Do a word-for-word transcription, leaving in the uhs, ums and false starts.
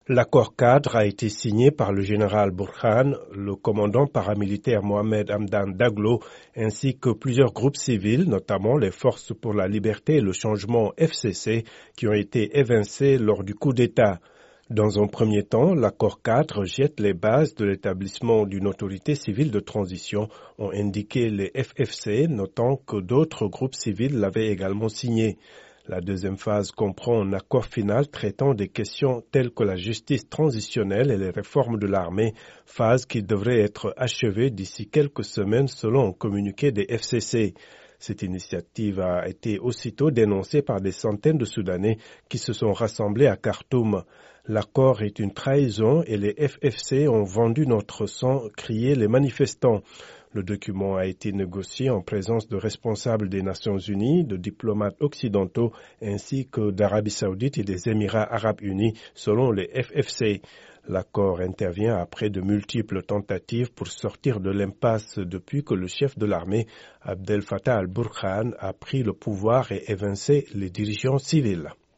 L'accord cadre a été signé par le général Burhan, le commandant paramilitaire Mohamed Hamdan Daglo, ainsi que plusieurs groupes civils, notamment les Forces pour la liberté et le changement F C C, qui ont été évincés lors du coup d'État. Dans un premier temps, l'accord cadre jette les bases de l'établissement d'une autorité civile de transition, ont indiqué les F F C, notant que d'autres groupes civils l'avaient également signé. La deuxième phase comprend un accord final traitant des questions telles que la justice transitionnelle et les réformes de l'armée, phase qui devrait être achevée d'ici quelques semaines selon un communiqué des F C C. Cette initiative a été aussitôt dénoncée par des centaines de Soudanais qui se sont rassemblés à Khartoum. L'accord est une trahison et les F F C ont vendu notre sang, criaient les manifestants. Le document a été négocié en présence de responsables des Nations Unies, de diplomates occidentaux ainsi que d'Arabie Saoudite et des Émirats Arabes Unis, selon les F F C. L'accord intervient après de multiples tentatives pour sortir de l'impasse depuis que le chef de l'armée, Abdel Fattah al-Burhan, a pris le pouvoir et évincé les dirigeants civils.